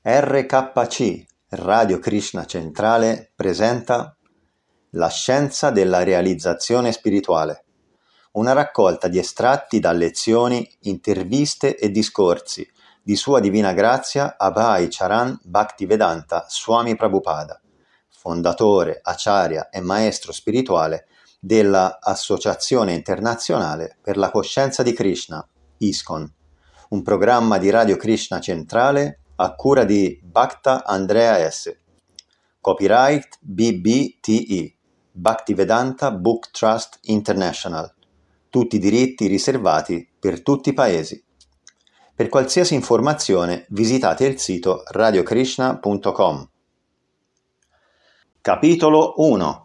RKC, Radio Krishna Centrale, presenta La scienza della realizzazione spirituale, una raccolta di estratti da lezioni, interviste e discorsi di Sua Divina Grazia Abhay Charan Bhaktivedanta Swami Prabhupada, fondatore, acharya e maestro spirituale della Associazione Internazionale per la Coscienza di Krishna, ISKCON, un programma di Radio Krishna Centrale a cura di Bhakta Andrea S. Copyright BBTI, Bhaktivedanta Book Trust International. Tutti i diritti riservati per tutti i paesi. Per qualsiasi informazione visitate il sito radiokrishna.com. Capitolo 1.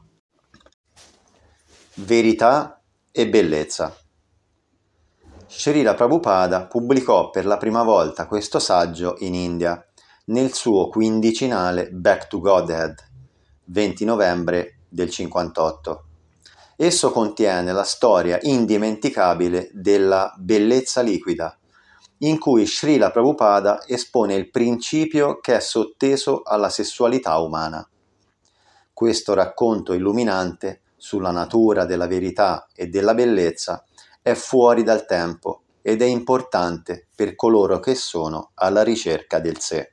Verità e bellezza. Srila Prabhupada pubblicò per la prima volta questo saggio in India nel suo quindicinale Back to Godhead, 20 novembre del 58. Esso contiene la storia indimenticabile della bellezza liquida, in cui Srila Prabhupada espone il principio che è sotteso alla sessualità umana. Questo racconto illuminante sulla natura della verità e della bellezza è fuori dal tempo ed è importante per coloro che sono alla ricerca del sé.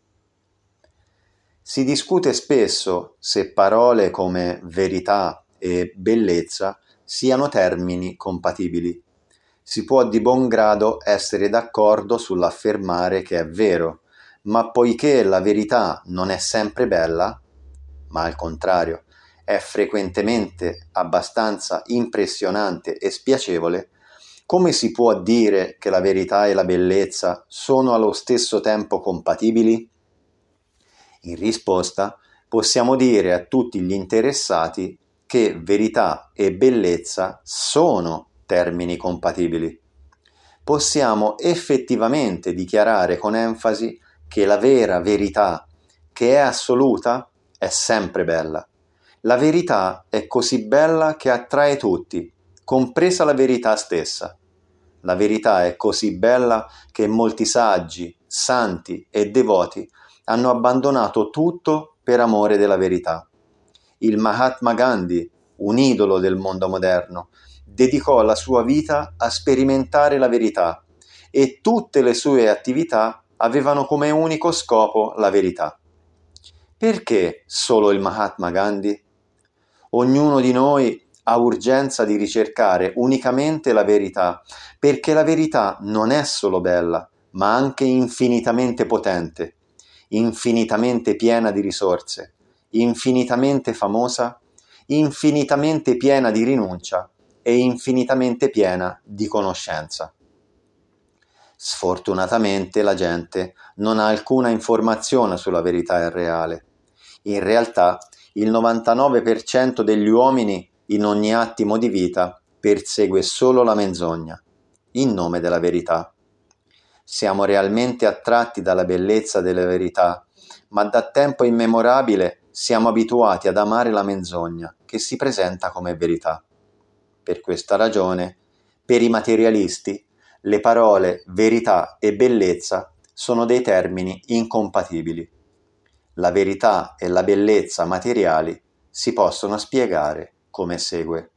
Si discute spesso se parole come verità e bellezza siano termini compatibili. Si può di buon grado essere d'accordo sull'affermare che è vero, ma poiché la verità non è sempre bella, ma al contrario, è frequentemente abbastanza impressionante e spiacevole, come si può dire che la verità e la bellezza sono allo stesso tempo compatibili? In risposta, possiamo dire a tutti gli interessati che verità e bellezza sono termini compatibili. Possiamo effettivamente dichiarare con enfasi che la vera verità, che è assoluta, è sempre bella. La verità è così bella che attrae tutti, compresa la verità stessa. La verità è così bella che molti saggi, santi e devoti hanno abbandonato tutto per amore della verità. Il Mahatma Gandhi, un idolo del mondo moderno, dedicò la sua vita a sperimentare la verità e tutte le sue attività avevano come unico scopo la verità. Perché solo il Mahatma Gandhi? Ognuno di noi ha urgenza di ricercare unicamente la verità, perché la verità non è solo bella, ma anche infinitamente potente, infinitamente piena di risorse, infinitamente famosa, infinitamente piena di rinuncia e infinitamente piena di conoscenza. Sfortunatamente la gente non ha alcuna informazione sulla verità reale. In realtà, il 99% degli uomini in ogni attimo di vita persegue solo la menzogna, in nome della verità. Siamo realmente attratti dalla bellezza della verità, ma da tempo immemorabile siamo abituati ad amare la menzogna che si presenta come verità. Per questa ragione, per i materialisti, le parole verità e bellezza sono dei termini incompatibili. La verità e la bellezza materiali si possono spiegare come segue.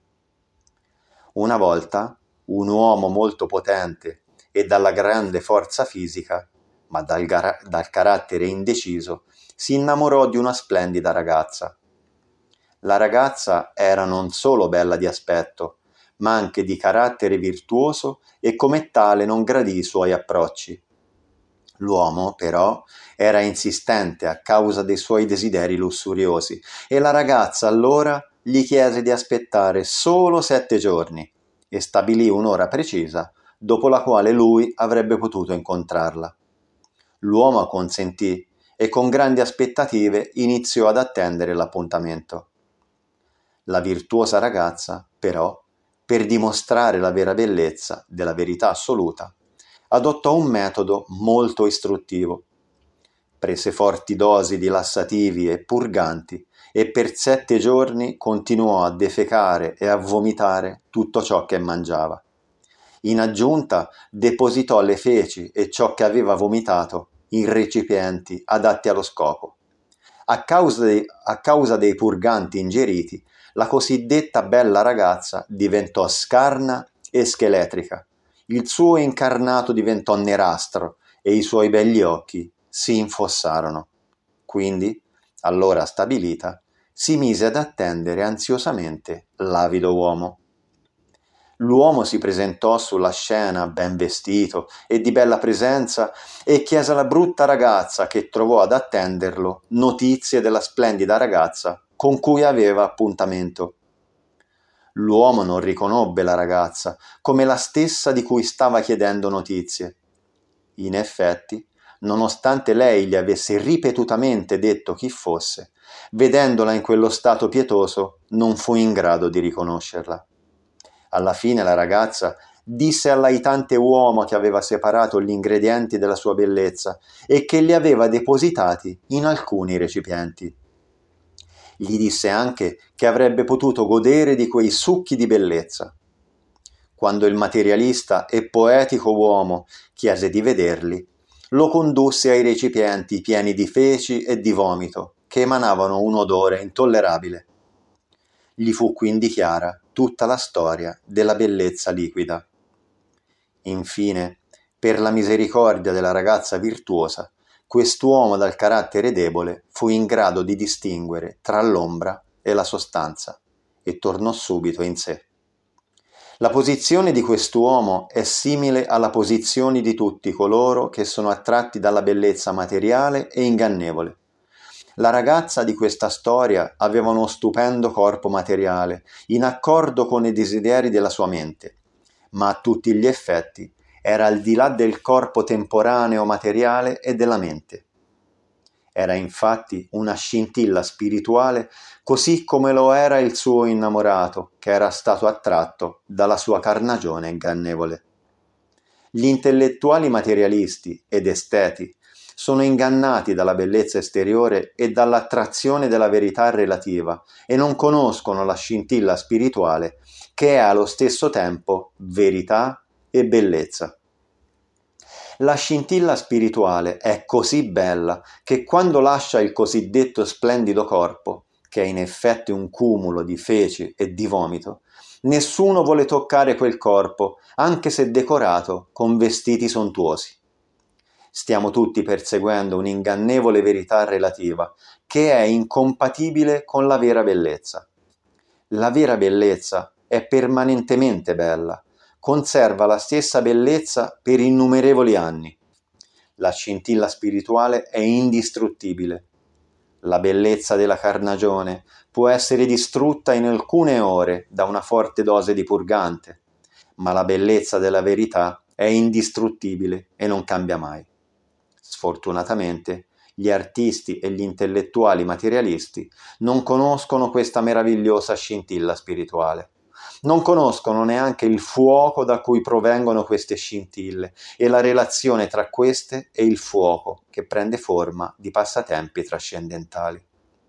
Una volta, un uomo molto potente e dalla grande forza fisica, ma dal carattere indeciso, si innamorò di una splendida ragazza. La ragazza era non solo bella di aspetto, ma anche di carattere virtuoso e come tale non gradì i suoi approcci. L'uomo, però, era insistente a causa dei suoi desideri lussuriosi e la ragazza allora gli chiese di aspettare solo 7 giorni e stabilì un'ora precisa dopo la quale lui avrebbe potuto incontrarla. L'uomo acconsentì e con grandi aspettative iniziò ad attendere l'appuntamento. La virtuosa ragazza, però, per dimostrare la vera bellezza della verità assoluta, adottò un metodo molto istruttivo. Prese forti dosi di lassativi e purganti e per 7 giorni continuò a defecare e a vomitare tutto ciò che mangiava. In aggiunta depositò le feci e ciò che aveva vomitato in recipienti adatti allo scopo. A causa dei purganti ingeriti, la cosiddetta bella ragazza diventò scarna e scheletrica, il suo incarnato diventò nerastro e i suoi begli occhi si infossarono. Quindi, all'ora stabilita, si mise ad attendere ansiosamente l'avido uomo. L'uomo si presentò sulla scena ben vestito e di bella presenza e chiese alla brutta ragazza che trovò ad attenderlo notizie della splendida ragazza con cui aveva appuntamento. L'uomo non riconobbe la ragazza come la stessa di cui stava chiedendo notizie. In effetti, nonostante lei gli avesse ripetutamente detto chi fosse, vedendola in quello stato pietoso, non fu in grado di riconoscerla. Alla fine la ragazza disse all'aitante uomo che aveva separato gli ingredienti della sua bellezza e che li aveva depositati in alcuni recipienti. Gli disse anche che avrebbe potuto godere di quei succhi di bellezza. Quando il materialista e poetico uomo chiese di vederli, lo condusse ai recipienti pieni di feci e di vomito, che emanavano un odore intollerabile. Gli fu quindi chiara tutta la storia della bellezza liquida. Infine, per la misericordia della ragazza virtuosa, quest'uomo dal carattere debole fu in grado di distinguere tra l'ombra e la sostanza e tornò subito in sé. La posizione di quest'uomo è simile alla posizione di tutti coloro che sono attratti dalla bellezza materiale e ingannevole. La ragazza di questa storia aveva uno stupendo corpo materiale, in accordo con i desideri della sua mente, ma a tutti gli effetti era al di là del corpo temporaneo materiale e della mente. Era infatti una scintilla spirituale, così come lo era il suo innamorato, che era stato attratto dalla sua carnagione ingannevole. Gli intellettuali materialisti ed esteti sono ingannati dalla bellezza esteriore e dall'attrazione della verità relativa e non conoscono la scintilla spirituale che è allo stesso tempo verità e bellezza. La scintilla spirituale è così bella che quando lascia il cosiddetto splendido corpo, che è in effetti un cumulo di feci e di vomito, nessuno vuole toccare quel corpo, anche se decorato con vestiti sontuosi. Stiamo tutti perseguendo un'ingannevole verità relativa, che è incompatibile con la vera bellezza. La vera bellezza è permanentemente bella, conserva la stessa bellezza per innumerevoli anni. La scintilla spirituale è indistruttibile. La bellezza della carnagione può essere distrutta in alcune ore da una forte dose di purgante, ma la bellezza della verità è indistruttibile e non cambia mai. Sfortunatamente, gli artisti e gli intellettuali materialisti non conoscono questa meravigliosa scintilla spirituale. Non conoscono neanche il fuoco da cui provengono queste scintille e la relazione tra queste e il fuoco che prende forma di passatempi trascendentali.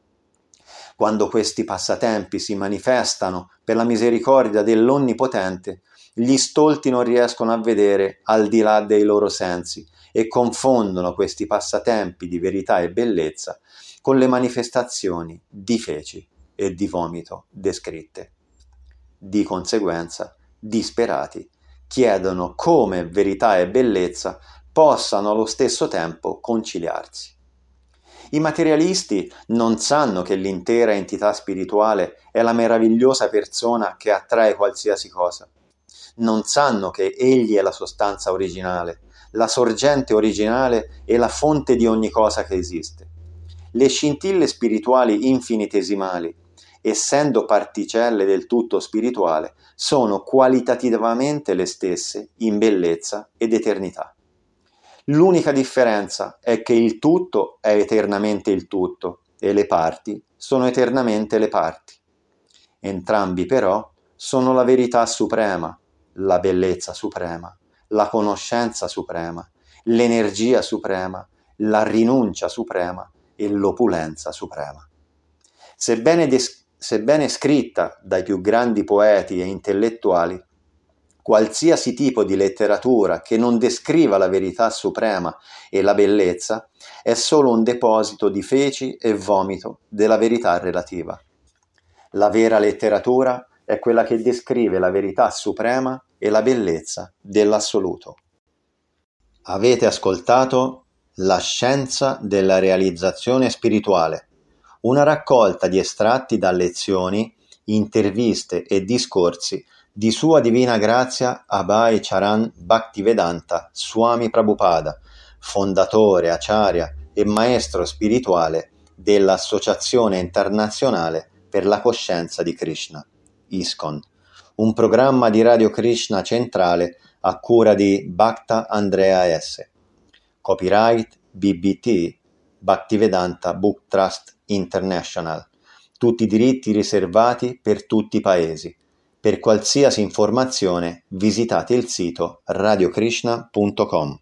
Quando questi passatempi si manifestano per la misericordia dell'Onnipotente, gli stolti non riescono a vedere al di là dei loro sensi e confondono questi passatempi di verità e bellezza con le manifestazioni di feci e di vomito descritte. Di conseguenza, disperati, chiedono come verità e bellezza possano allo stesso tempo conciliarsi. I materialisti non sanno che l'intera entità spirituale è la meravigliosa persona che attrae qualsiasi cosa. Non sanno che egli è la sostanza originale, la sorgente originale e la fonte di ogni cosa che esiste. Le scintille spirituali infinitesimali, essendo particelle del tutto spirituale, sono qualitativamente le stesse in bellezza ed eternità. L'unica differenza è che il tutto è eternamente il tutto e le parti sono eternamente le parti. Entrambi però sono la verità suprema, la bellezza suprema, la conoscenza suprema, l'energia suprema, la rinuncia suprema e l'opulenza suprema. Sebbene scritta dai più grandi poeti e intellettuali, Qualsiasi tipo di letteratura che non descriva la verità suprema e la bellezza è solo un deposito di feci e vomito della verità relativa. La vera letteratura è quella che descrive la verità suprema e la bellezza dell'assoluto. Avete ascoltato La scienza della realizzazione spirituale, una raccolta di estratti da lezioni, interviste e discorsi di Sua Divina Grazia Abhay Charan Bhaktivedanta Swami Prabhupada, fondatore, acharya e maestro spirituale dell'Associazione Internazionale per la Coscienza di Krishna, ISKCON, un programma di Radio Krishna centrale a cura di Bhakta Andrea S. Copyright BBT Bhaktivedanta Book Trust International. Tutti i diritti riservati per tutti i paesi. Per qualsiasi informazione visitate il sito radiokrishna.com.